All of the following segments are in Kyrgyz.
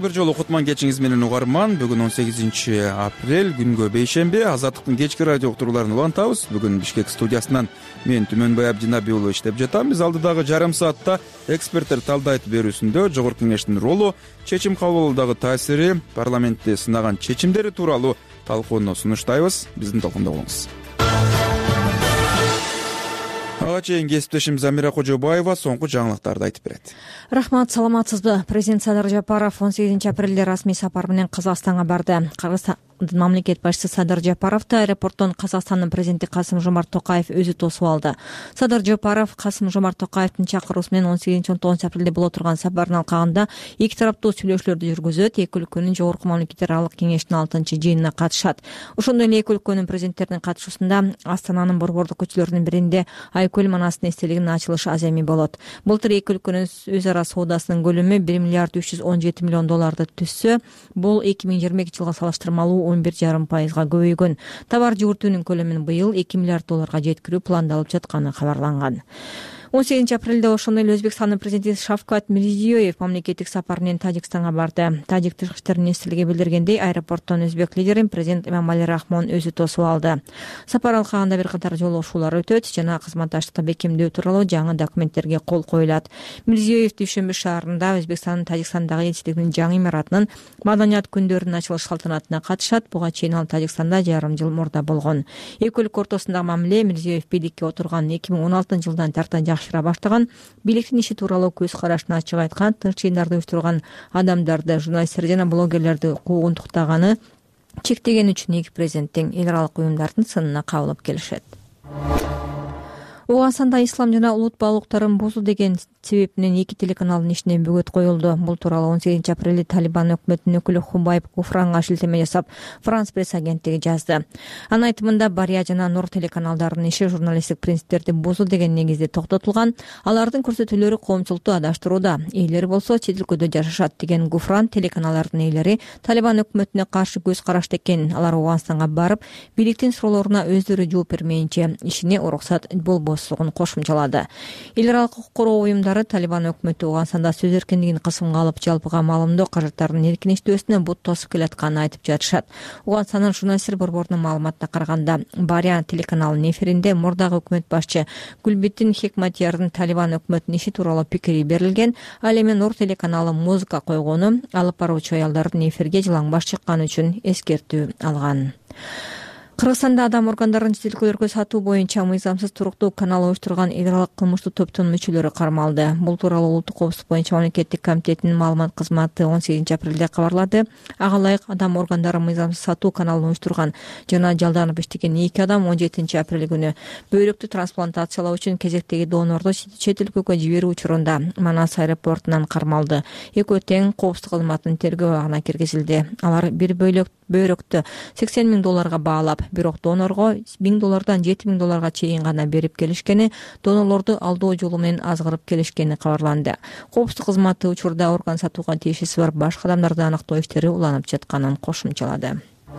бир жолу кутман кечиңиз менен угарман. Бүгүн 18 апрель күнгө бейшемби. Азаттыктын кечки радио уктурууларын улантабыз. Бүгүн Бишкек студиясынан мен Түмөнбай Абдинабий уулу иштеп жатам. Биз алдыдагы жарым саатта эксперттер талдайт берүүсүндө Жогорку Кеңештин ролу, чечим кабылуудагы таасири, парламентте сынаган чечимдери тууралуу талкууну сунуштайбыз. Биздин толкунда болуңуз. Ага чейин кесиптешим Замира Кожобаева соңку жаңылыктарды айтып берет. Рахмат, саламатсызбы? Президент Садыр Жапаров 18 апрелде расмий сапар менен Казакстанга барды. Кыргызстан мамлекет башчысы Садыр Жапаровду аэропорттон Казакстандын президенти Касым-Жомарт Токаев өзү тосуп алды. Садыр Жапаров Касым-Жомарт Токаевдин чакыруусу менен 18-19 апрелде боло турган сапарын алкагында эки тараптуу сүйлөшүүлөрдү жүргүзөт. Эки өлкөнүн жогорку мамлекеттер аралык кеңешинин 6-жыйынына катышат. Ошондой эле эки өлкөнүн президенттеринин катышуусунда Астананын борбордук көчөлөрүнүн биринде Айкөл манастын эстелигинин ачылышы аземи болот. Былтыр эки өлкөнүн өз ара соодасынын көлөмү 1 миллиард 317 миллион долларды түзсө, бул 2022 жылга салыштырмалуу 11,5%га көбөйгөн. Товар жүгүртүүнүн көлөмүн быйыл 2 миллиард долларга жеткирүү пландалып жатканы кабарланган. 18 апрелде ошондой эле Өзбекстандын президенти Шавкат Мирзиёев мамлекеттик сапар менен Тажикстанга барды. Тажик тышкы иштер министрлиги билдиргендей, аэропорттон өзбек лидерин президент Эмомали Рахмон өзү тосуп алды. Сапар алкагында бир катар жолугушуулар өтөт жана кызматташтыкты бекемдөө тууралуу жаңы документтерге кол коюлат. Мирзиёев Дүйшөмбү шаарында Өзбекстандын Тажикстандагы элчилигинин жаңы имаратынын маданият күндөрүнүн ачылыш салтанатына катышат. Буга чейин ал Тажикстанда жарым жыл мурда болгон. Эки өлкө ортосундагы мамиле Мирзиёев бийликке отурган 2016 жылдан тарта баштаган, бийликтин иши тууралуу көз карашын ачык айткан, тынч жыйындарды уюштурган адамдарды, журналисттер жана блогерлерди куугунтуктаганы чектеген үчүн эки президенттин эл аралык уюмдардын сынына кабылып келишет. Ооганстанда ислам жана улут баалуулуктарын бузуу деген себеп менен эки телеканалдын ишине бөгөт коюлду. Бул тууралуу 18 апрелде Талибан өкмөтүнүн өкүлү Хубайб Гуфранга шилтеме жасап, Франс пресс агенттиги жазды. Анын айтымында Бария жана Нур телеканалдарынын иши журналисттик принциптерди бузуу деген негизде токтотулган. Алардын көрсөтүүлөрү коомчулукту адаштырууда. Ээлери болсо чет өлкөдө жашашат деген Гуфран телеканалдардын ээлери Талибан өкмөтүнө каршы көз карашты экен. Алар Ооганстанга барып, бийликтин суроолоруна өздөрү жооп бермейинче ишине уруксат болбосугун кошумчалады. Эл аралык укук коргоо уюмдары Талибан өкмөтү Ооганстанда сөз эркиндигин кысымга алып, жалпыга маалымдоо каражаттарынын эркин иштөөсүнө бут тосуп келатканын айтып жатышат. Ооганстандын журналисттер борборунун маалыматына караганда, Бария телеканалынын эфиринде мурдагы өкмөт башчы Гүлбеттин Хекматиярдын Талибан өкмөтүнүн иши тууралуу пикири берилген. Ал эми Нур телеканалы музыка койгону алып баруучу аялдардын эфирге жылаңбаш чыкканы үчүн эскертүү алган. Кыргызстанда адам органдарын чет өлкөлөргө сатуу боюнча мыйзамсыз туруктуу канал уюштурган эл аралык кылмыштуу топтун мүчөлөрү кармалды. Бул тууралуу Улуттук коопсуздук боюнча мамлекеттик комитетинин маалымат кызматы 18 апрелде кабарлады. Ага ылайык адам органдары мыйзамсыз сатуу каналын уюштурган жана жалданып иштеген 2 адам 17 апрель күнү бөйрөктү трансплантациялоо үчүн кезектеги донорду чет өлкөгө жиберүү учурунда Манас аэропортунан кармалды. Экөө тең коопсуздук кызматынын тергөө абагына киргизилди. Алар бир бөйрөктү 80 000 долларга баалап, бирок донорго 1000 доллардан 7000 долларга чейин гана берип келишкени, донорлорду алдоо жолу менен азгырып келишкени кабарланды. Коопсуздук кызматы учурда орган сатууга тиешеси бар башка адамдарды аныктоо иштери уланып жатканын кошумчалады.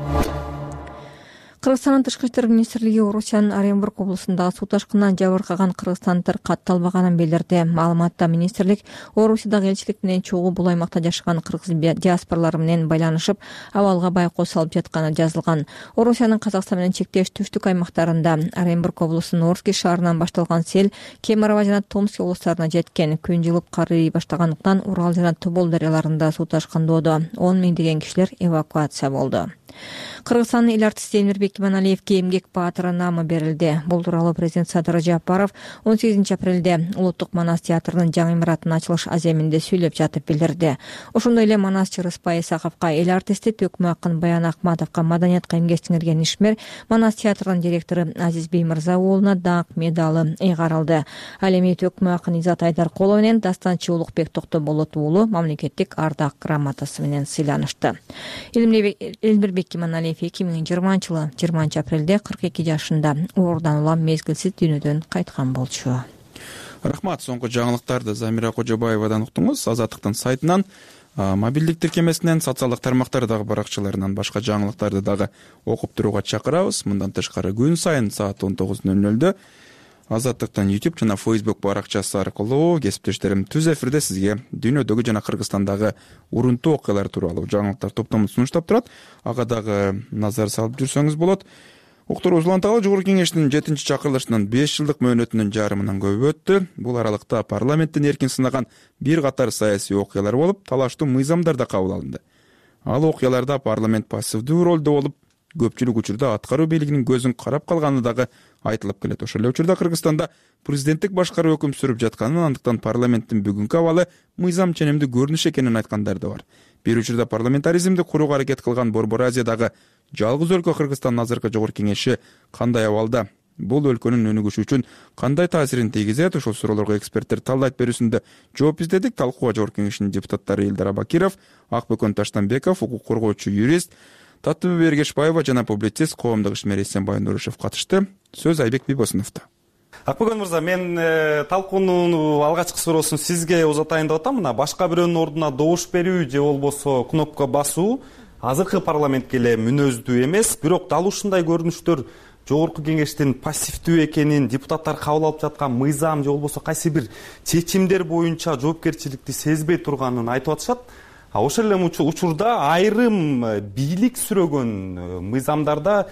Кыргызстандын тышкы иштер министрлиги Орусиянын Оренбург облусундагы суу ташкынынан жабыркаган кыргызстандыктар катталбаганын билдирди. Маалыматта министрлик Орусиядагы элчилик менен чогуу бул аймакта жашаган кыргыз диаспоралары менен байланышып, абалга байкоо салып жатканы жазылган. Орусиянын Казакстан менен чектеш түштүк аймактарында Оренбург облусунун Орски шаарынан башталган сел Кемерово жана Томский облустарына жеткен. Күн жылып кар ээрий баштагандыктан Урал жана Тобол дарыяларында суу ташкындоодо 10 миңдеген кишилер эвакуация болду. Кыргызстандын эл артисти Эмирбек Иманалиевге эмгек баатыры наамы берилди. Бул тууралуу президент Садыр Жапаров 18 апрелде Улуттук Манас театрынын жаңы имаратынын ачылыш аземинде сүйлөп жатып билдирди. Ошондой эле Манасчы Рыспай Исаковго, эл артисти Төкмө акын Баян Акматовго, маданиятка эмгек сиңирген ишмер Манас театрынын директору Азизбей Мырза уулуна даңк медалы ыйгарылды. Ал эми Төкмө акын Изат Айдаркулов менен дастанчы Улукбек Токтоболот уулу мамлекеттик ардак грамотасы менен сыйланышты. Эмирбек Иманалиев 2020 жылы 20 апрелде 42 жашында оорудан улам мезгилсиз дүйнөдөн кайткан болчу. Рахмат, соңку жаңылыктарды Замира Кожобаевадан уктуңуз. Азаттыктын сайтынан, мобилдик тиркемесинен, социалдык тармактардагы баракчаларынан башка жаңылыктарды дагы окуп турууга чакырабыз. Мындан тышкары күн сайын саат 19:00 Азаттыктын YouTube жана Facebook баракчасы аркылуу кесиптештерим түз эфирде сизге дүйнөдөгү жана Кыргызстандагы урунтуу окуялар тууралуу жаңылыктар топтомун сунуштап турат. Ага дагы назар салып жүрсөңүз болот. Уктуруубуз уланталы. Жогорку кеңештин 7-чакырылышынын 5 жылдык мөөнөтүнүн жарымынан көбү өттү. Бул аралыкта парламенттин эркин сынаган бир катар саясий окуялар болуп, талаштуу мыйзамдар да кабыл алынды. Ал окуяларда парламент пассивдүү ролдо болуп, көпчүлүк учурда аткаруу бийлигинин көзүн карап калганы дагы айтылып келет. Ошол эле учурда Кыргызстанда президенттик башкаруу өкүм сүрүп жатканын, андыктан парламенттин бүгүнкү абалы мыйзам ченемдүү көрүнүш экенин айткандар да бар. Бир учурда парламентаризмди курууга аракет кылган Борбор Азиядагы жалгыз өлкө Кыргызстан азыркы Жогорку Кеңеши кандай абалда? Бул өлкөнүн өнүгүшү үчүн кандай таасирин тийгизет? Ошол суроолорго эксперттер талдайт берүүсүндө жооп издедик. Талкууга Жогорку Кеңештин депутаттары Элдар Абакиров, Акбөкөн Таштанбеков, укук коргоочу юрист Татыбү Эргешбаева жана публицист коомдук ишмер Эсенбай Нурушев катышты. Сөз Айбек Бибосуновдо. Акбөкөн мырза, мен талкуунун алгачкы суроосун сизге узатайын деп атам. Мына башка бирөөнүн ордуна добуш берүү же болбосо кнопка басуу азыркы парламентке эле мүнөздүү эмес, бирок дал ушундай көрүнүштөр Жогорку Кеңештин пассивдүү экенин, депутаттар кабыл алып жаткан мыйзам же болбосо кайсы бир чечимдер боюнча жоопкерчиликти сезбей турганын айтып атышат. Ошол эле учурда айрым бийлик сүрөгөн мыйзамдарда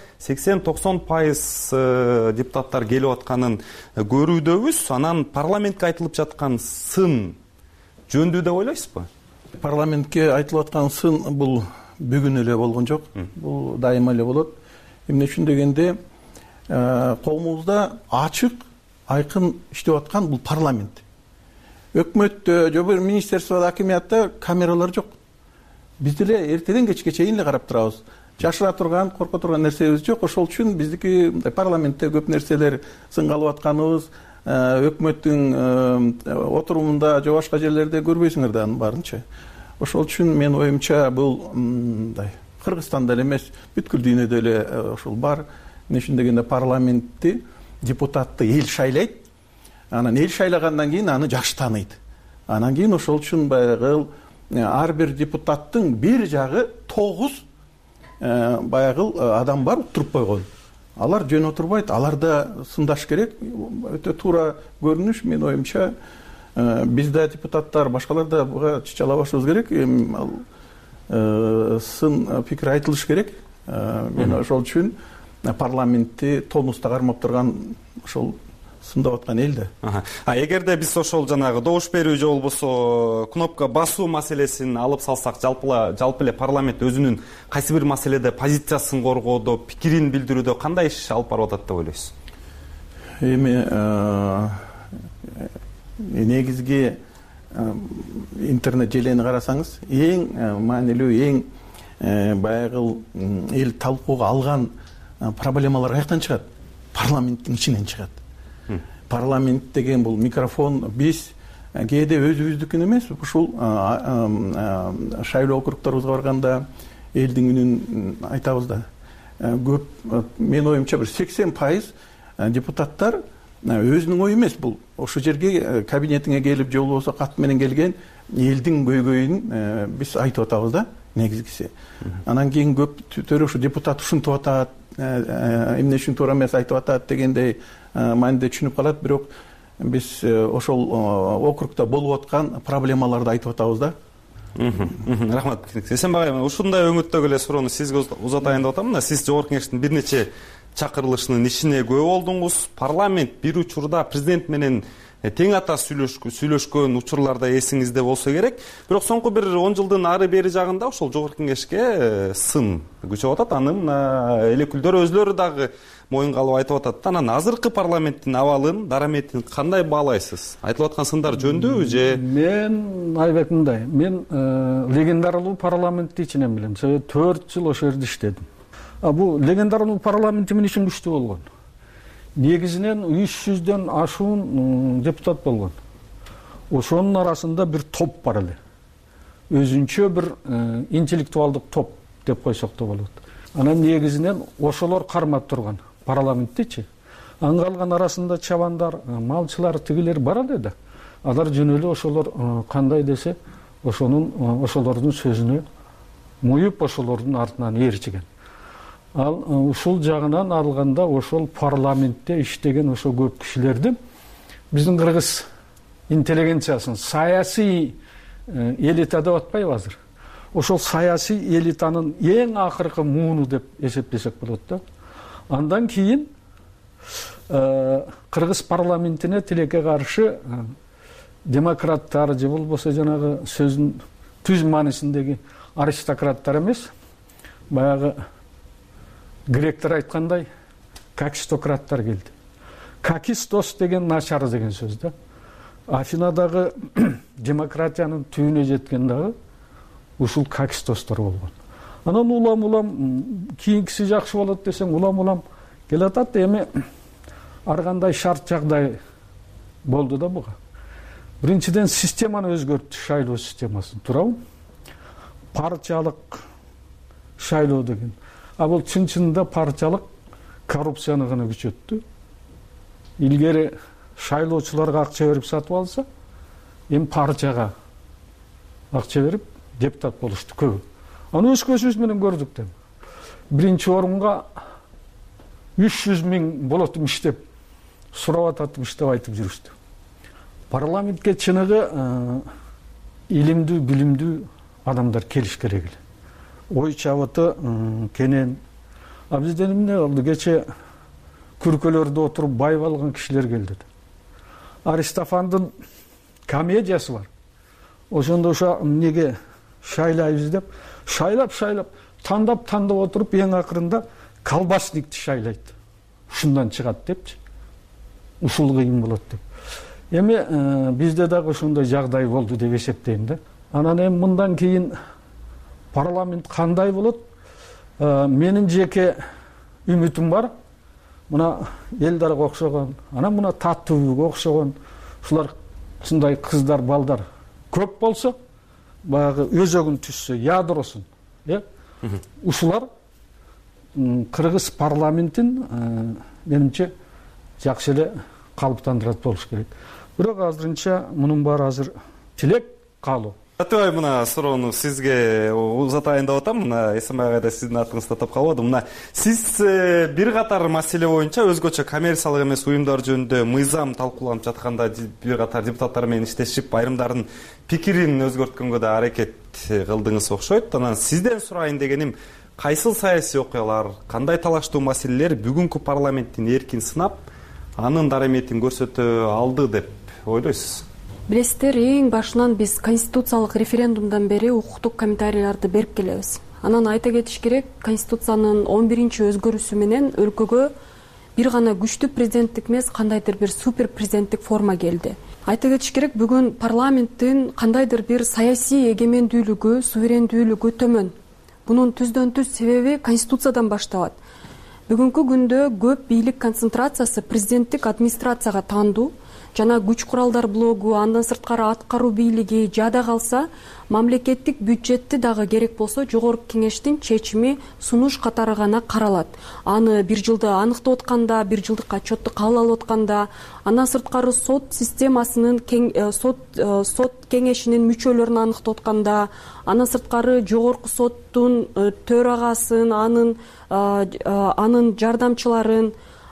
80-90% депутаттар келип атканын көрүүдөбүз. Анан парламентке айтылып жаткан сын жөндүү деп ойлойсузбу? Парламентке айтылып аткан сын бул бүгүн эле болгон жок. Бул дайыма эле болот. Эмне үчүн дегенде, коомубузда ачык, айкын иштеп аткан бул парламент. Өкмөттө же бир министерстводо, акимиятта камералар жок. Биз деле эртеден кечке чейин эле карап турабыз. Жашыра турган, корко турган нерсебиз жок. Ошол үчүн биздики парламентте көп нерселер сынга алып атканыбыз, өкмөттүн отурумунда же башка жерлерде көрбөйсүңөр да анын баарынча. Ошол үчүн мен оюмча бул Кыргызстанда эле эмес, бүткүл дүйнөдө эле ошол бар. Эмне үчүн дегенде, парламентти, депутатты эл шайлайт. Анан эл шайлагандан кийин аны жакшы тааныйт. Анан кийин ошол үчүн баягы ар бир депутаттын бир жагы 9 баягы адам бар туруп койгон. Алар жөн отурбайт, аларда сындаш керек. Өтө туура көрүнүш, мен оюмча. Бизде депутаттар, башкалар да буга чычала башыбыз керек. Сын пикир айтылыш керек. Мен ошол үчүн парламентти тонуста кармап турган ошол сындап аткан эл да. Эгерде биз ошол жанагы добуш берүү же болбосо кнопка басуу маселесин алып салсак, жалпы эле парламент өзүнүн кайсы бир маселеде позициясын коргоодо, пикирин билдирүүдө кандай иш алып барып атат деп ойлойсуз? Эми негизги интернет желени карасаңыз, эң маанилүү, эң баягы эл талкууга алган проблемалар каяктан чыгат? Парламенттин ичинен чыгат. Парламент деген бул микрофон, биз кээде өзүбүздүкүн эмес, ушул шайлоо округторубузга барганда элдин үнүн айтабыз да. Көп, мен оюмча бир 80% депутаттар өзүнүн ою эмес, бул ошол жерге кабинетиңе келип же болбосо кат менен келген элдин көйгөйүн биз айтып атабыз да, негизгиси. Анан кийин көп төрө ушу депутат ушинтип атат, эмне үчүн туура эмес айтып атат дегендей мааниде түшүнүп калат, бирок биз ошол округда болуп аткан проблемаларды айтып атабыз да. Рахмат. Эсенбай айым, ушундай өңүттөгү эле суроону сизге узатайын деп атам. Сиз Жогорку Кеңештин бир нече чакырылышынын ишине күбө болдуңуз. Парламент бир учурда президент менен тең ата сүйлөшкөн учурларда эсиңизде болсо керек. Бирок соңку бир 10 жылдын ары бери жагында ошол Жогорку Кеңешке сын күчөп атат. Анын элекүлдөр өзлөрү дагы моюнга алып айтып атат. Анан азыркы парламенттин абалын, дараметин кандай баалайсыз? Айтылып аткан сындар жөндүүбү же? Мен Айбек мындай, мен легендаралуу парламентти ичинен билем. 4 жыл ошол жерде иштедим. Бул легендаралуу парламент эмне үчүн күчтүү болгон? Негизинен 300дөн ашуун депутат болгон. Ошонун арасында бир топ бар эле. Өзүнчө бир интеллектуалдык топ деп койсок да болот. Анан негизинен ошолор кармап турган парламенттичи. Аңгалган арасында чабандар, малчылар, тигилер бар эле да. Алар жөн эле ошолор кандай десе, ошолордун сөзүнө моюп ошолордун артынан ээрчиген. Ал ушул жагынан алганда ошол парламентте иштеген ошо көп кишилерди биздин кыргыз интеллигенциясын саясий элита деп атпайбы азыр? Ошол саясий элитанын эң акыркы мууну деп эсептесек болот да. Андан кийин кыргыз парламентине тилекке каршы демократтар же болбосо жанагы сөздүн түз маанисиндеги аристократтар эмес, баягы гректер айткандай какистократтар келди. Какистос деген начар деген сөз да. Афинадагы демократиянын түбүнө жеткен дагы ушул какистостор болгон. Анан улам кийинкиси жакшы болот десең, улам келатат. Эми ар кандай шарт жагдай болду да буга. Биринчиден системаны өзгөрттү, шайлоо системасын, туурабы? Партиялык шайлоо деген. Бул чын-чынында партиялык коррупцияны гана күчөттү. Илгери шайлоочуларга акча берип сатып алса, эми партияга акча берип депутат болушту көбү. Аны өз көзүбүз менен көрдүк да. Биринчи орунга 300 000 болотум иштеп, сурап ататып иштеп айтып жүрүштү. Парламентке чыныгы илимдүү, билимдүү адамдар келиш керек эле. Ой чабыты кенен. Бизден эмне болду? Кече күркөлөрдө отуруп байып алган кишилер келди. Аристофандын комедиясы бар. Ошондо ошо эмнеге шайлайбыз деп, шайлап тандап отуруп эң акырында колбасникти шайлайт. Ушундан чыгат депчи. Ушул кыйын болот деп. Эми бизде дагы ошондой жагдай болду деп эсептейм да. Анан эми мындан кийин парламент кандай болот? Менин жеке үмүтүм бар. Мына Элдарга окшогон, анан мына Таттууга окшогон ушулар ушундай кыздар, балдар көп болсо, баягы өзөгүн түшсө, ядросун, ушулар кыргыз парламентин менимче жакшы эле калыптандырат болуш керек. Бирок азырынча мунун баары азыр тилек каалоо. Атыбай, мына суроону сизге узатайын деп атам. Мына Эсенбай агай да сиздин атыңызды тап калып атам. Мына сиз бир катар маселе боюнча өзгөчө коммерциялык эмес уюмдар жөнүндө мыйзам талкууланып жатканда бир катар депутаттар менен иштешип, айрымдардын пикирин өзгөрткөнгө да аракет кылдыңыз окшойт. Анан сизден сурайын дегеним, кайсыл саясий окуялар, кандай талаштуу маселелер бүгүнкү парламенттин эркин сынап, анын дараметин көрсөтө алды деп ойлойсуз? Билесиздер, эң башынан биз конституциялык референдумдан бери укуктук комментарийлерди берип келебиз. Анан айта кетиш керек, конституциянын 11-чи өзгөрүүсү менен өлкөгө бир гана күчтүү президенттик эмес, кандайдыр бир супер президенттик форма келди. Айта кетиш керек, бүгүн парламенттин кандайдыр бир саясий эгемендүүлүгү, суверендүүлүгү төмөн. Бунун түздөн-түз себеби конституциядан башталат. Бүгүнкү күндө көп бийлик концентрациясы президенттик администрацияга таандуу, жана күч куралдар блогу, андан сырткары аткаруу бийлиги жада калса, мамлекеттик бюджетти дагы керек болсо жогорку кеңештин чечими сунуш катары гана каралат. Аны бир жылды аныктап атканда, бир жылдык отчетту кабыл алып атканда, андан сырткары сот системасынын сот кеңешинин мүчөлөрүн аныктап атканда, андан сырткары жогорку соттун төрагасын, анын жардамчыларын,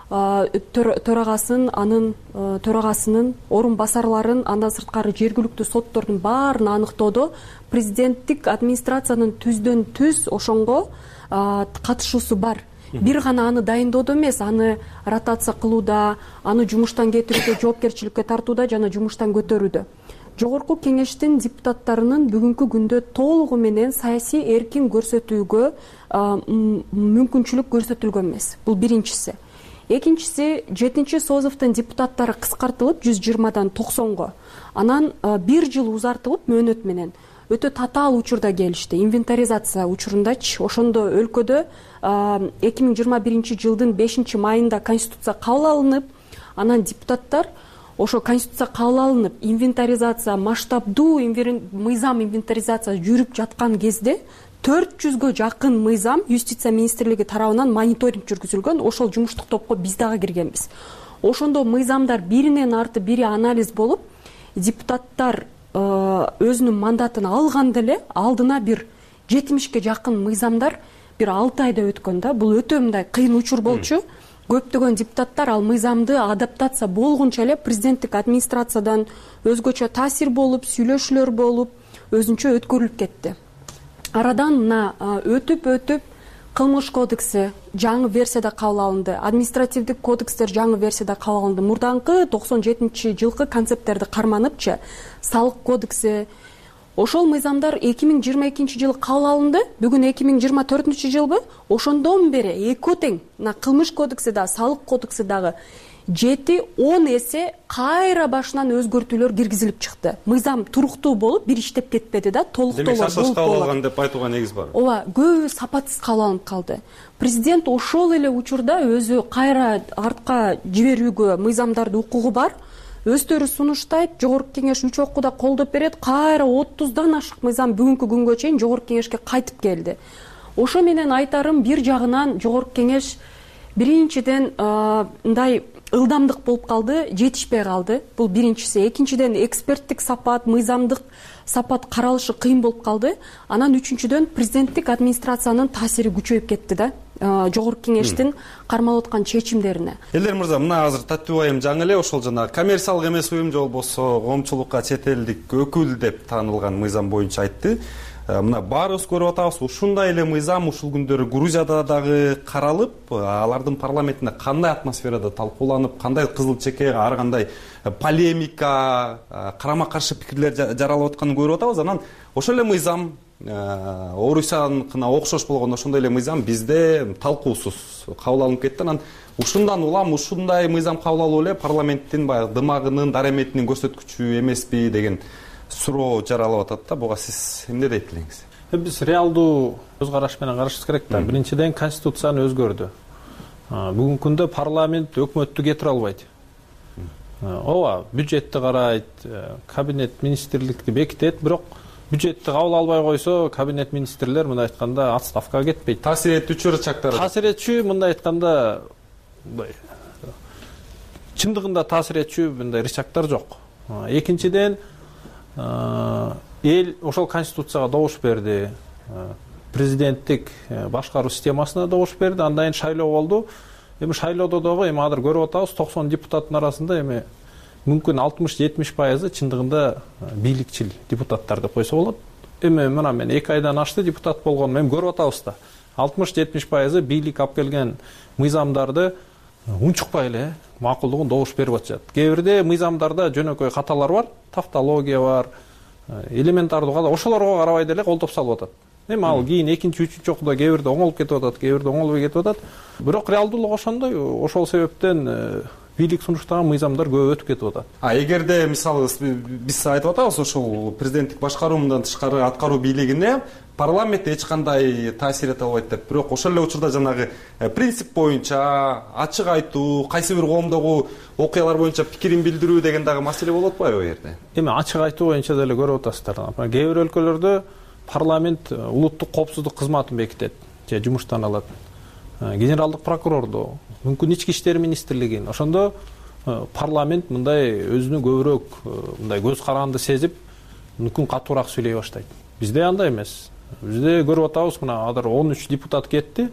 төрагасынын орун басарларын, андан сырткары жергиликтүү соттордун баарын аныктоодо президенттик администрациянын түздөн түз ошонго катышуусу бар. Бир гана аны дайындоодо эмес, аны ротация кылууда, аны жумуштан кетирүүдө, жоопкерчиликке тартууда жана жумуштан көтөрүүдө. Жогорку кеңештин депутаттарынын бүгүнкү күндө толугу менен саясий эркин көрсөтүүгө мүмкүнчүлүк көрсөтүлгөн эмес. Бул биринчиси. Экинчиси, 7-чи созовдун депутаттары кыскартылып 120дан 90го. Анан бир жыл узартылып мөөнөт менен өтө татаал учурда келишти. Инвентаризация учурундачы. Ошондо өлкөдө 2021 жылдын 5-майында конституция кабыл алынып, анан депутаттар ошо конституция кабыл алынып, инвентаризация, масштабдуу мыйзам инвентаризация жүрүп жаткан кезде 400гө жакын мыйзам юстиция министрлиги тарабынан мониторинг жүргүзүлгөн. Ошол жумуштук топко биз дагы киргенбиз. Ошондо мыйзамдар биринен арты бири анализ болуп, депутаттар өзүнүн мандатын алганда эле алдына бир 70ге жакын мыйзамдар бир 6 айда өткөн да. Бул өтө мындай кыйын учур болчу. Көптөгөн депутаттар ал мыйзамды адаптация болгунча эле президенттик администрациядан өзгөчө таасир болуп, сүйлөшүүлөр болуп, өзүнчө өткөрүлүп кетти. Арадан мына өтүп кылмыш кодекси жаңы версияда кабыл алынды, административдик кодекстер жаңы версияда кабыл алынды. Мурдаңкы 97-жылкы концепттерди карманыпчы салык кодекси ошол мыйзамдар 2022-жылы кабыл алынды. Бүгүн 2024-жылбы? Ошондон бери экөө тең мына кылмыш кодекси да, салык кодекси дагы 7-10 эсе кайра башынан өзгөртүүлөр киргизилип чыкты. Мыйзам туруктуу болуп, бир иштеп кетпеди да, толуктоо болуп калган деп айтууга негиз бар. Ооба, көбү сапатсыз кабыл алынып калды. Президент ошол эле учурда өзү кайра артка жиберүүгө мыйзамдарды укугу бар. Өздөрү сунуштайт, Жогорку кеңеш 3 окууда колдоп берет, кайра 30дан ашык мыйзам бүгүнкү күнгө чейин Жогорку кеңешке кайтып келди. Ошо менен айтарым, бир жагынан Жогорку кеңеш биринчиден мындай ылдамдык болуп калды, жетишпей калды. Бул биринчиси. Экинчиден эксперттик сапат, мыйзамдык сапат каралышы кыйын болуп калды. Анан үчүнчүдөн президенттик администрациянын таасири күчөйүп кетти да. Жогорку кеңештин кармалып аткан чечимдерине. Элдер мырза, мына азыр Таттыбек айым жаңы эле ошол жана коммерциялык эмес уюм же болбосо коомчулукка чет элдик өкүл деп таанылган мыйзам боюнча айтты. Мына баарыбыз көрүп атабыз, ушундай эле мыйзам ушул күндөрү Грузияда дагы каралып, алардын парламентинде кандай атмосферада талкууланып, кандай кызыл чеке, ар кандай полемика, карама каршы пикирлер жаралып атканын көрүп атабыз. Анан ошол эле мыйзам Орусияныкына окшош болгон ошондой эле мыйзам бизде талкуусуз кабыл алынып кетти. Анан ушундан улам ушундай мыйзам кабыл алуу эле парламенттин баягы дымагынын, дареметинин көрсөткүчү эмеспи деген суроо жаралып атат да. Буга сиз эмне дейт элеңиз? Биз реалдуу көз караш менен карашыбыз керек да. Биринчиден конституцияны өзгөрдү. Бүгүнкү күндө парламент өкмөттү кетире албайт. Ооба, бюджетти карайт, кабинет министрликти бекитет, бирок бюджетти кабыл албай койсо, кабинет министрлер мындай айтканда отставкага кетпейт. Таасир этүүчү рычагдар. Таасир этүүчү мындай айтканда чындыгында таасир этүүчү мындай рычагдар жок. Экинчиден эл ошол конституцияга добуш берди. Президенттик башкаруу системасына добуш берди. Андан кийин шайлоо болду. Эми шайлоодо дагы эми азыр көрүп атабыз, 90 депутаттын арасында эми мүмкүн 60-70% чындыгында бийликчил депутаттар деп койсо болот. Эми мына мен 2 айдан ашты депутат болгонум, эми көрүп атабыз да. 60-70% бийлик алып келген мыйзамдарды унчукпай эле макулдугун добуш берип атышат. Кээ бирде мыйзамдарда жөнөкөй каталар бар, тавтология бар, элементардуу ката, ошолорго карабай деле колдоп салып атат. Эми ал кийин 2-3 окууда кээ бирде оңолуп кетип атат, кээ бирде оңолбой кетип атат. Бирок реалдуулук ошондой, ошол себептен бийлик сунуштаган мыйзамдар көп өтүп кетип атат. Эгерде мисалы биз айтып атабыз, ошол президенттик башкаруудан тышкары аткаруу бийлигине парламент эч кандай таасир эте албайт деп. Бирок ошол эле учурда жанагы принцип боюнча ачык айтуу, кайсы бир коомдогу окуялар боюнча пикирин билдирүү деген дагы маселе болот атпайбы бу жерде? Эми ачык айтуу боюнча деле көрүп атасыздар. Кээ бир өлкөлөрдө парламент улуттук коопсуздук кызматын бекитет же жумуштан алат. Генералдык прокурорду, мүмкүн ички иштер министрлигин. Ошондо парламент мындай өзүнү көбүрөөк мындай көз каранды сезип, мүмкүн катуураак сүйлөй баштайт. Бизде андай эмес. Бизде көрүп атабыз, мына азыр 13 депутат кетти.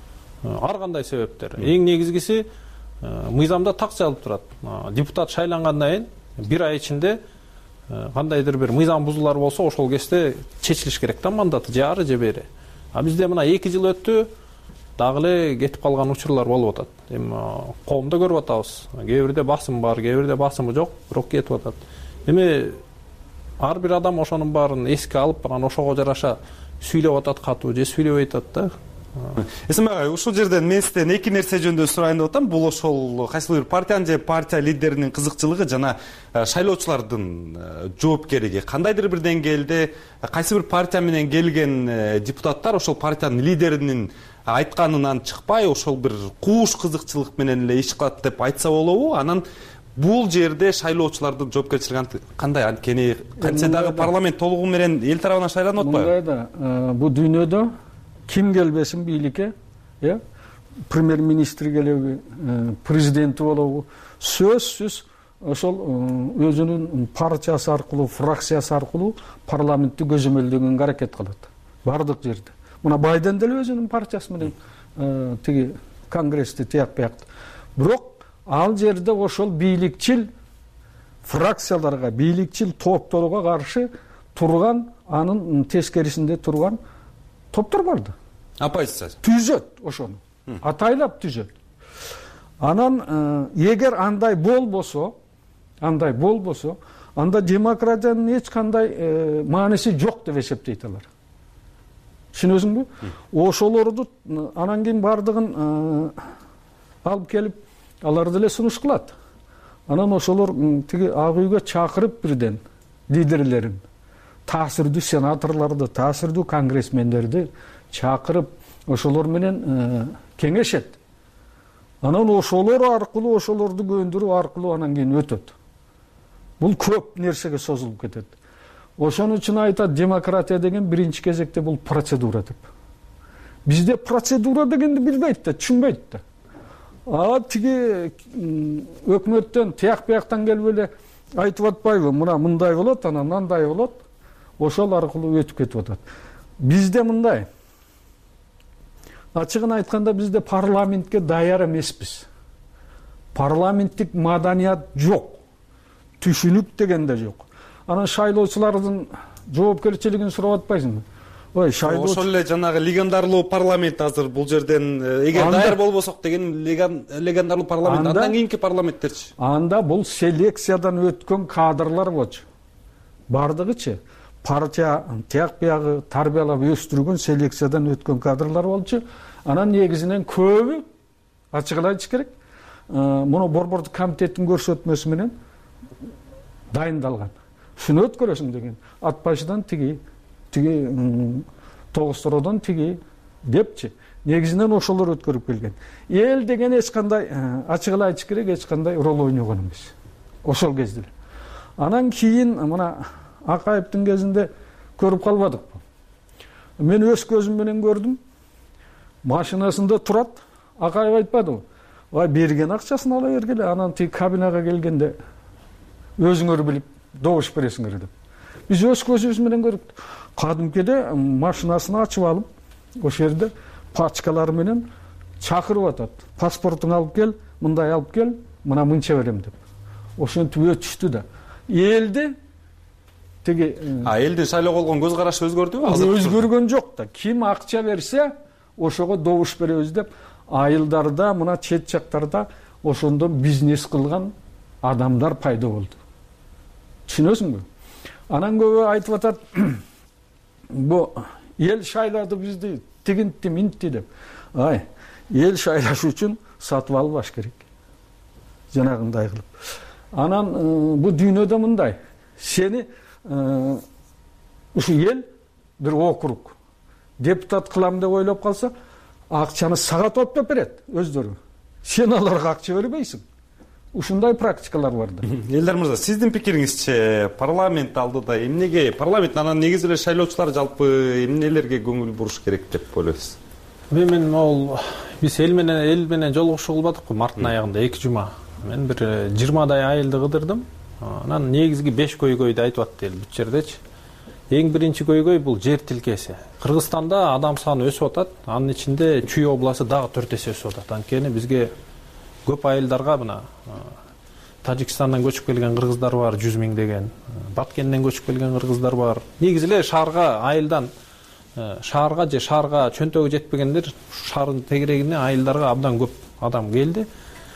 Ар кандай себептер. Эң негизгиси мыйзамда так жазылып турат. Депутат шайлангандан кийин 1 ай ичинде кандайдыр бир мыйзам бузуулар болсо, ошол кезде чечилиш керек да мандаты, же ары же бери. А бизде мына 2 жыл өттү, дагы эле кетип калган учурлар болуп атат. Эми коомдо көрүп атабыз. Кээ бирде басым бар, кээ бирде басымы жок, бирок кетип атат. Эми ар бир адам ошонун баарын эске алып, анан ошого жараша сүйлөп атат катуу же сүйлөбөй атат да. Эсенбек агай, ушул жерден мен сизден 2 нерсе жөнүндө сурайын деп атам. Бул ошол кайсы бир партиянын же партия лидеринин кызыкчылыгы жана шайлоочулардын жоопкерлиги. Кандайдыр бир деңгээлде кайсы бир партия менен келген депутаттар ошол партиянын лидеринин айтканынан чыкпай, ошол бир кууш кызыкчылык менен эле иш кылат деп айтса болобу? Анан бул жерде шайлоочулардын жоопкерчилиги кандай? Анткени кантсе дагы парламент толугу менен эл тарабынан шайланып атпайбы? Мындай да, бул дүйнөдө ким келбесин бийликке, премьер-министр келеби, президенти болобу, сөзсүз ошол өзүнүн партиясы аркылуу, фракциясы аркылуу парламентти көзөмөлдөгөнгө аракет кылат. Бардык жерде. мына Байден деле өзүнүн партиясы менен тиги конгрессти тияк биякты. Бирок ал жерде ошол бийликчил фракцияларга, бийликчил топторго каршы турган, анын тескерисинде турган топтор барды. Оппозиция Түзөт ошону. Атайлап түзөт. Анан эгер андай болбосо, анда демократиянын эч кандай мааниси жок деп эсептейт алар. Түшүнөсүңбү? Ошолорду анан кийин бардыгын алып келип алар деле сунуш кылат. Анан ошолор тиги ак үйгө чакырып бирден лидерлерин, таасирдүү сенаторлорду, таасирдүү конгрессмендерди чакырып ошолор менен кеңешет. Анан ошолор аркылуу, ошолорду көндүрүү аркылуу анан кийин өтөт. Бул көп нерсеге созулуп кетет. Ошон үчүн айтат, демократия деген биринчи кезекте бул процедура деп. Бизде процедура дегенди билбейт да, түшүнбөйт да. Тиги өкмөттөн тияк бияктан келип эле айтып атпайбы, мына мындай болот, анан мындай болот. Ошол аркылуу өтүп кетип атат. Бизде мындай. Ачыгын айтканда бизде парламентке даяр эмеспиз. Парламенттик маданият жок. Түшүнүк деген да жок. Анан шайлоочулардын жоопкерчилигин сурап атпайсыңбы? Ой, ошол эле жанагы легендарлуу парламент азыр бул жерден эгер даяр болбосок деген легендарлуу парламент, андан кийинки парламенттерчи? Анда бул селекциядан өткөн кадрлар болчу. Бардыгычы партия тияк биягы тарбиялап өстүргөн селекциядан өткөн кадрлар болчу. Анан негизинен көбү, ачыгын айтыш керек, муну борбордук комитеттин көрсөтмөсү менен дайындалган. Шуну өткөрөсүң деген. Атбашыдан тиги Тогуз-Тородон тиги депчи. Негизинен ошолор өткөрүп келген. Эл деген эч кандай, ачыгын айтыш керек, эч кандай рол ойногон эмес. Ошол кезде. Анан кийин мына Акаевдин кезинде көрүп калбадыкпы? Мен өз көзүм менен көрдүм. Машинасында турат. Акаев айтпадыбы? Ой, берген акчасын ала бергиле, анан тиги кабинага келгенде өзүңөр билип добуш бересиңер деп. Биз өз көзүбүз менен көрдүк. Кадимкиде машинасын ачып алып, ошол жерде пачкалар менен чакырып атат. Паспортуң алып кел, мындай алып кел, мына мынча берем деп. Ошентип өтүштү да. Элди тиги элдин шайлоого болгон көз карашы өзгөрдүбү? Өзгөргөн жок да. Ким акча берсе, ошого добуш беребиз деп айылдарда, мына чет жактарда ошондо бизнес кылган адамдар пайда болду. Түшүнөсүңбү? Анан көбү айтып атат, бу эл шайлады бизди, тигинти, минти деп. Ай, эл шайлаш үчүн сатып албаш керек. Жанагындай кылып. Анан бу дүйнөдө мындай. Сени ушу эл бир округ депутат кылам деп ойлоп калса, акчаны сага топтоп берет өздөрү. Сен аларга акча бербейсиң. Ушундай практикалар бар да. Элдар мырза, сиздин пикириңизче, парламент алдыда эмнеге, парламент анан негизи эле шайлоочулар жалпы эмнелерге көңүл буруш керек деп ойлойсуз? Мен биз эл менен жолугушуу кылбадыкпы марттын аягында 2 жума. Мен бир 20дай айылды кыдырдым. Анан негизги 5 көйгөйдү айтып атты эл бүт жердечи. Эң биринчи көйгөй бул жер тилкеси. Кыргызстанда адам саны өсүп атат, анын ичинде Чүй областы дагы 4 эсе өсүп атат. Анткени бизге көп айылдарга мына Тажикстандан көчүп келген кыргыздар бар, 100 миң деген. Баткенден көчүп келген кыргыздар бар. Негизи эле шаарга айылдан шаарга же шаарга чөнтөгү жетпегендер шаардын тегерегине айылдарга абдан көп адам келди.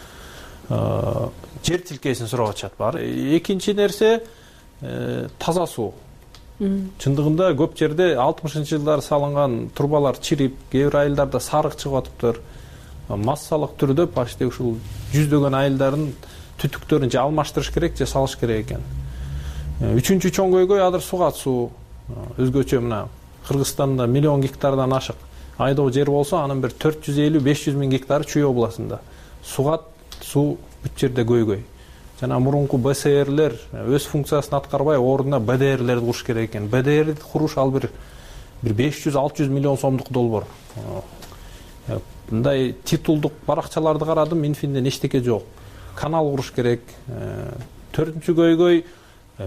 Жер тилкесин сурап атышат бар. Экинчи нерсе таза суу. Чындыгында көп жерде 60-жылдары салынган турбалар чирип, кээ бир айылдарда сарык чыгып атыптыр. Массалык түрдө почти ушул жүздөгөн айылдардын түтүктөрүн же алмаштырыш керек, же салыш керек экен. Үчүнчү чоң көйгөй азыр сууга суу. Өзгөчө мына Кыргызстанда 1 миллион гектардан ашык айдоо жер болсо, анын бир 450-500 миң гектары Чүй областында. Сууга суу бүт жерде көйгөй. Жана мурунку БСРлер өз функциясын аткарбай, ордуна БДРлерди куруш керек экен. БДРди куруш ал бир 500-600 миллион сомдук долбоор. Мындай титулдук баракчаларды карадым, Минфинден эчтеке жок. Канал куруш керек. 4-чү көйгөй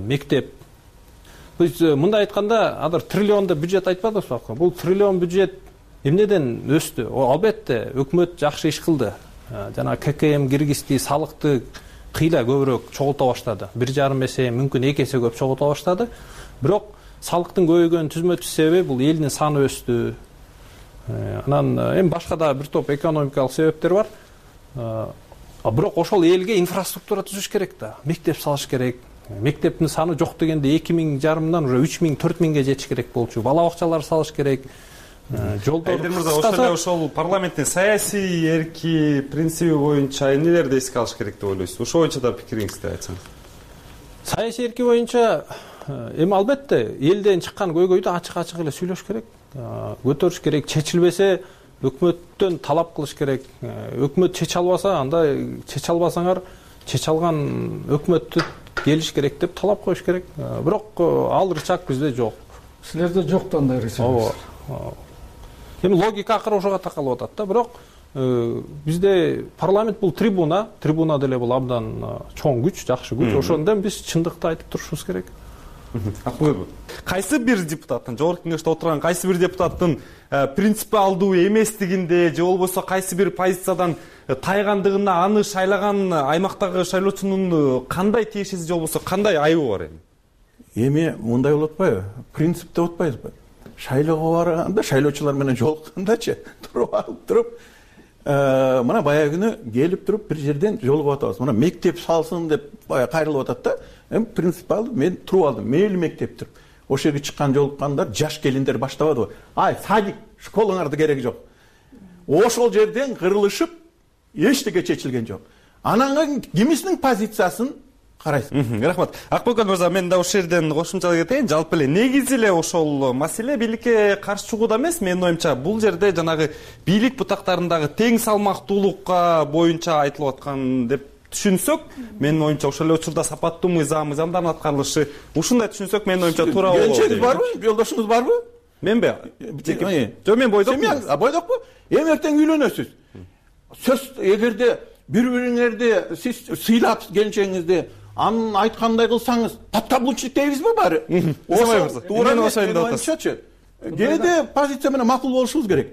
мектеп. Биз мындай айтканда, азыр триллионда бюджет айтпадыкпы? Бул триллион бюджет эмнеден өстү? Албетте өкмөт жакшы иш кылды. Жана ККМ, киргизди, салыкты кыйла көбүрөөк чогулта баштады. 1,5 эсе, мүмкүн 2 эсе көп чогулта баштады. Бирок салыктын көбөйгөн түзмөтүч себеби бул элдин саны өстү. Анан эми башка да бир топ экономикалык себептер бар. Бирок ошол элге инфраструктура түзүш керек да. Мектеп салыш керек. Мектептин саны жок дегенде 2,5 уже 3,000, 4,000ге жетиш керек болчу. Бала бакчалар салыш керек. Жолдор. Айдыр мырза, ошол парламенттин саясий эрки принциби боюнча эмнелерди эске алыш керек деп ойлойсуз? Ошол боюнча да пикириңизди айтсаңыз. Саясий эрки боюнча эми албетте элден чыккан көйгөйдү ачык эле сүйлөш керек. Көтөрүш керек. Чечилбесе өкмөттөн талап кылыш керек. Өкмөт чече албаса, анда чече албасаңар, чече алган өкмөттү келиш керек деп талап коюш керек. Бирок ал рычаг бизде жок. Силерде жок да андай рычаг. Эми логика акыры ошого такалып атат да. Бирок бизде парламент бул трибуна деле бул абдан чоң күч, жакшы күч. Ошондон биз чындыкты айтып турушубуз керек. Кайсы бир депутаттын, жогорку кеңеште отурган кайсы бир депутаттын принципиалдуу эместигинде же болбосо кайсы бир позициядан тайгандыгына аны шайлаган аймактагы шайлоочунун кандай тиешеси же болбосо кандай айыбы бар эми? Эми мындай болуп атпайбы? Принципте отпайбызбы? Шайлоого барганда, шайлоочулар менен жолуккандачы, туруп мына баягы күнү келип туруп бир жерден жолугуп атабыз. Мына мектеп салсын деп кайрылып атат да. Эми принципиалдуу мен туруп алдым, мейли мектептир. Ошо жерге чыккан жолуккандар жаш келиндер баштабадыбы? Ай, садик, школаңарды кереги жок. Ошол жерден кырылышып, эчтеке чечилген жок. Анан кимисинин позициясын карайсың. Рахмат. Акбөкөн мырза, мен да ошол жерден кошумчалык кетейин. Жалпы эле негизи эле ошол маселе бийликке каршы чыгууда эмес. Менин оюмча, бул жерде жанагы бийлик бутактарындагы тең салмактуулукка боюнча айтылып аткан деп түшүнсөк, менин оюмча ошол эле учурда сапаттуу мыйзамдардын аткарылышы, ушундай түшүнсөк менин оюмча туура болот. Кенчеңиз барбы? Жолдошуңуз барбы? Менби? Жок, мен бойдокмун. Бойдокпу? Эми эртең үйлөнөсүз. Сөз эгерде бири-бириңерди сиз сыйлап келинчеңизди анын айткандай кылсаңыз, таптабуулчулук дейбизби баары? Ошо туура ошондо атасыз. Кээде позиция менен макул болушубуз керек.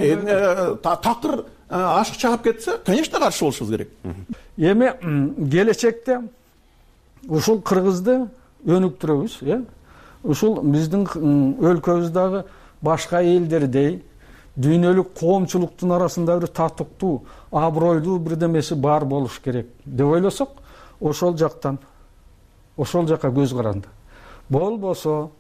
Такыр ашык чыгып кетсе, конечно, каршы болушубуз керек. Эми келечекте ушул кыргызды өнүктүрөбүз, ушул биздин өлкөбүздөгү башка элдердей дүйнөлүк коомчулуктун арасында бир татыктуу, абройлуу бирдемеси бар болуш керек деп ойлосок, ошол жакка көз каранды. Болбосо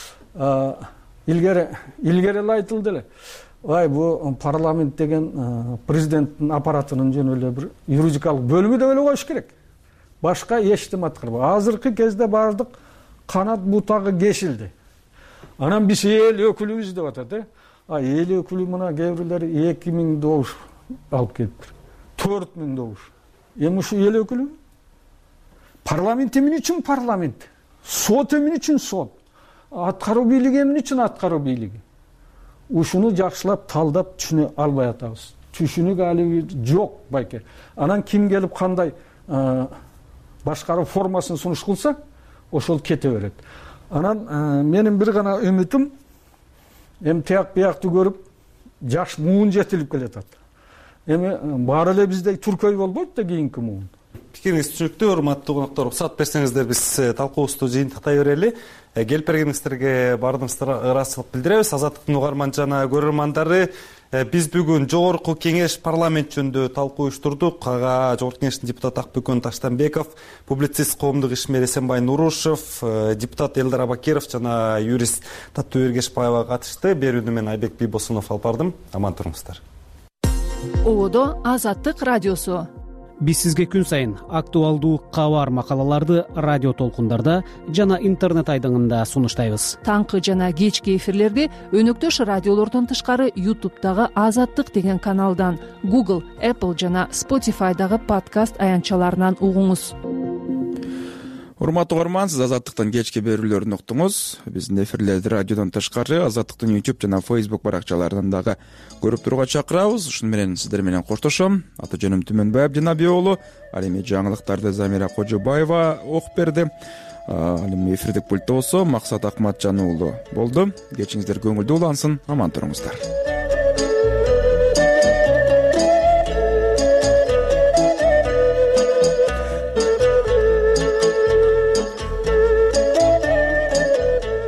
илгери эле айтылды эле. Ай, бу парламент деген президенттин аппаратынын жөн эле бир юридикалык бөлүмү деп эле коюш керек. Башка эчтеме аткарбайт. Азыркы кезде бардык канат бутагы кешилди. Анан биз эл өкүлүбүз деп атат, эл өкүлү мына кээ бирлери 2000 добуш алып келиптир. 4000 добуш. Эми ушу эл өкүлү? Парламент эмне үчүн парламент? Сот эмне үчүн сот? Аткаруу бийлиги эмне үчүн аткаруу бийлиги? Ушуну жакшылап талдап түшүнө албай атабыз. Түшүнүк али жок байке. Анан ким келип кандай башкаруу формасын сунуш кылса, ошол кете берет. Анан менин бир гана үмүтүм, эми тияк биякты көрүп жаш муун жетилип келатат. Эми баары эле биздей түркөй болбойт да кийинки муун. Пикириңиз түшүнүктүү, урматтуу коноктор. Уруксат берсеңиздер, биз талкуубузду жыйынтыктай берели. Келип бергениңиздерге баардыгыңыздарга ыраазычылык билдиребиз. Азаттыктын угарман жана көрөрмандары, биз бүгүн жогорку кеңеш парламент жөнүндө талкуу уюштурдук. Ага жогорку кеңештин депутаты Акбөкөн Таштанбеков, публицист, коомдук ишмер Эсенбай Нурушев, депутат Элдар Абакиров жана юрист Таттуу Эргешбаева катышты. Берүүнү мен Айбек Бийбосунов алып бардым. Аман туруңуздар. Ободо Азаттык радиосу. Биз сизге күн сайын актуалдуу кабар макалаларды радио толкундарда жана интернет айдыңында сунуштайбыз. Таңкы жана кечки эфирлерди өнөктөш радиолордон тышкары YouTube'дагы Азаттык деген каналдан, Google, Apple жана Spotify'дагы подкаст аянтчаларынан угуңуз. Урматтуу угарман, сиз Азаттыктын кечки берүүлөрүн уктуңуз. Биздин эфирлерди радиодон тышкары Азаттыктын YouTube жана Facebook баракчаларынан дагы көрүп турууга чакырабыз. Ушуну менен сиздер менен коштошом. Аты жөнүм Түмөнбай Абдинабий уулу. Ал эми жаңылыктарды Замира Кожобаева окуп берди. Ал эми эфирдик пультта болсо Максат Акматжан уулу болду. Кечиңиздер көңүлдүү улансын. Аман туруңуздар.